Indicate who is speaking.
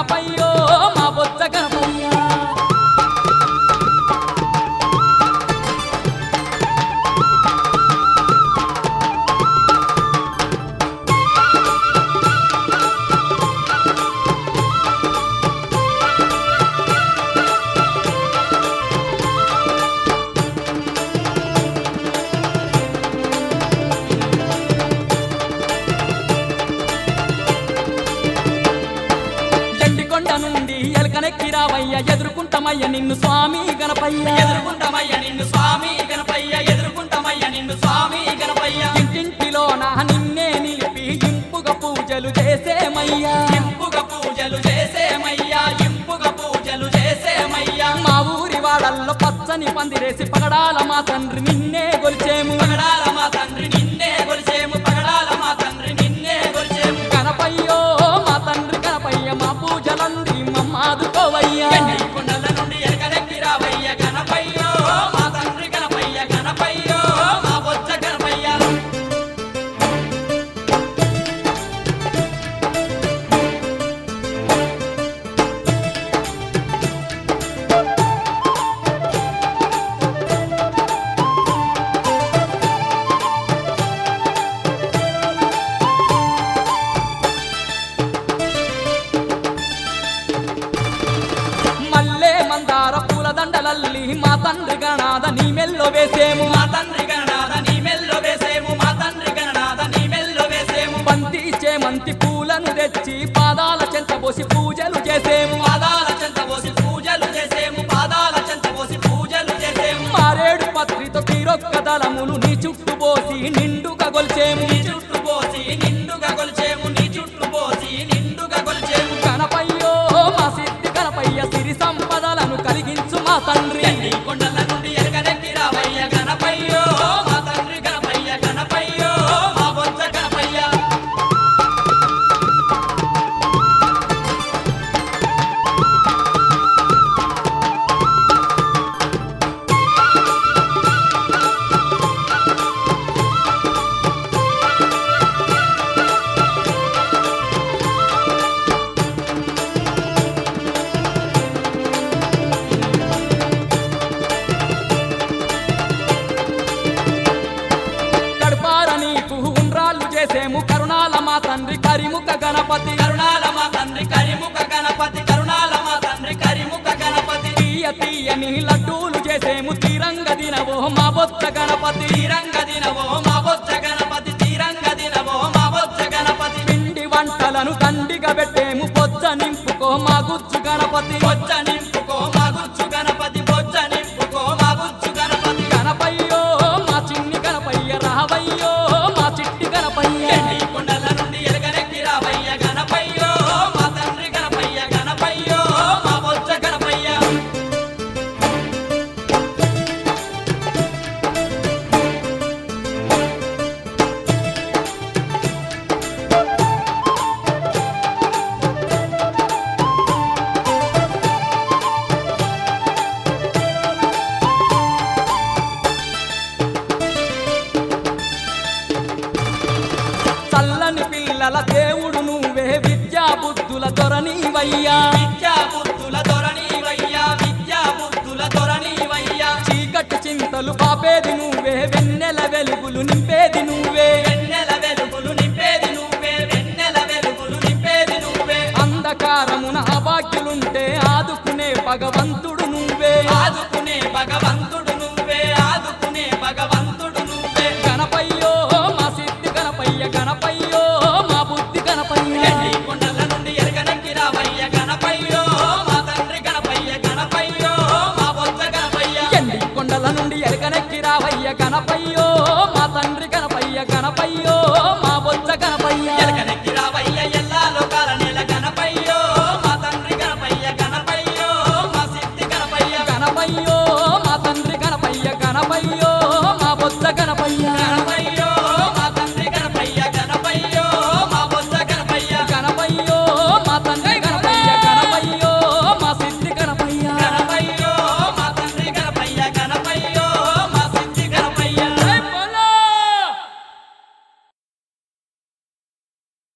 Speaker 1: గణపయ్యో మా బొజ్జ గణపయ్య నుండి ఎలకనెక్కి రావయ్య ఎదుర్కొంటామయ్య నిన్ను స్వామి గణపయ్య
Speaker 2: ఎదుర్కొంటామయ్య నిన్ను స్వామి గణపయ్య ఎదుర్కొంటామయ్య నిన్ను స్వామి గణపయ్య
Speaker 1: ఇంటింటిలో నా నిన్నే నిలిపి ఇంపుగా పూజలు చేసేమయ్యా
Speaker 2: ఇంపుగా పూజలు చేసేమయ్యా ఇంపుగా పూజలు చేసేమయ్యా
Speaker 1: మా ఊరి వాడల్లో పచ్చని పందిరేసి పగడాల మా తండ్రి నిన్నే గొలిచేము
Speaker 2: పగడాల మా తండ్రి నిన్నే గొలిచేము పగడాల మా తండ్రి నిన్నే గొలిచేము
Speaker 1: గణపయ్యో మా తండ్రి గణపయ్య మా పూజలంది మమ్మాదుకోవయ్యా
Speaker 2: కొండల నుండి ఎలకనెక్కి రావయ్య గణపయ్యో మా తండ్రి గణపయ్య గణపయ్యో మా బొజ్జ గణపయ్య
Speaker 1: మందార పూల దండలల్లి మా తండ్రి గణనాథ నీ మెల్లో వేసేము
Speaker 2: మా తండ్రి గణనాథ నీ మెల్లో వేసేము మా తండ్రి గణనాథ నీ మెల్లో వేసేము
Speaker 1: బంతి చేమంతి పూలను తెచ్చి పాదాల చెంత పోసి పూజలు చేసేము
Speaker 2: పాదాల చెంత పోసి పూజలు చేసేము పాదాల చెంత పోసి పూజలు చేసేము
Speaker 1: మారేడు పత్రితో తీరొక్క దళములు నీ చుట్టూ పోసి నిండుగా గొల్చేము
Speaker 2: నీ చుట్టూ పోసి నిండుగా గొల్చేము నీ చుట్టూ పోసి నిండుగా గొల్చేము
Speaker 1: గణపయ్యో మా సిద్ధి గణపయ్య సిరి సంపదలను కలిగించు మా తండ్రి
Speaker 2: కొండల నుండి ఎలకనెక్కి రావయ్య గణపయ్యో మా తండ్రి గణపయ్య గణపయ్యో మా బొజ్జ గణపయ్య
Speaker 1: చేసేము కరుణాల మా తండ్రి కరిముఖ గణపతి
Speaker 2: కరుణాల మా తండ్రి కరిముఖ గణపతి కరుణాల మా తండ్రి కరిముఖ గణపతి
Speaker 1: తీయ తీయని లడ్డూలు చేసేము తీరంగ దినవో మా బొజ్జ గణపతి
Speaker 2: తీరంగ దినవో మా బొజ్జ గణపతి తీరంగ దినవో మా బొజ్జ గణపతి
Speaker 1: పిండి వంటలను దండిగా పెట్టేము బొజ్జ నింపుకో మా గుజ్జు గణపతి
Speaker 2: బొజ్జ నింపుకో మా గుజ్జు గణపతి బొజ్జ నింపుకో మా గుజ్జు గణపతి
Speaker 1: గణపయ్యో మా చిన్ని గణపయ్య రావయ్యో మా చిట్టి గణపయ్య
Speaker 2: కొండల నుండి ఎలకనెక్కి రావయ్య గణపయ్యో మా తండ్రి గణపయ్య గణపయ్యో మా బొజ్జ గణపయ్య
Speaker 1: చల్లని పిల్లల దేవుడు నువ్వే విద్యా బుద్ధుల దొరనీవయ్యా
Speaker 2: విద్యా బుద్ధుల దొరనీవయ్యా విద్యా బుద్ధుల దొరనీవయ్యా
Speaker 1: చీకటి చింతలు పాపేది నువ్వే వెన్నెల వెలుగులు నింపేది నువ్వే
Speaker 2: వెన్నెల వెలుగులు నింపేది నువ్వే వెన్నెల వెలుగులు నింపేది నువ్వే
Speaker 1: అంధకారమున అభాగ్యులుంటే ఆదుకునే భగవంతుడు నువ్వే
Speaker 2: ఆదుకునే భగవంతుడు నువ్వే ఆదుకునే భగవంతుడు నువ్వే
Speaker 1: గణపయ్యో మా సిద్ధి గణపయ్య గణపయ్యో మా బుద్ధి గణపయ్య
Speaker 2: కొండల నుండి ఎలకనెక్కి రావయ్య గణపయ్యో మా తండ్రి గణపయ్య గణపయ్యో మా బొజ్జ గణపయ్య
Speaker 1: కొండల నుండి ఎలకనెక్కి రావయ్య గణపయ్యో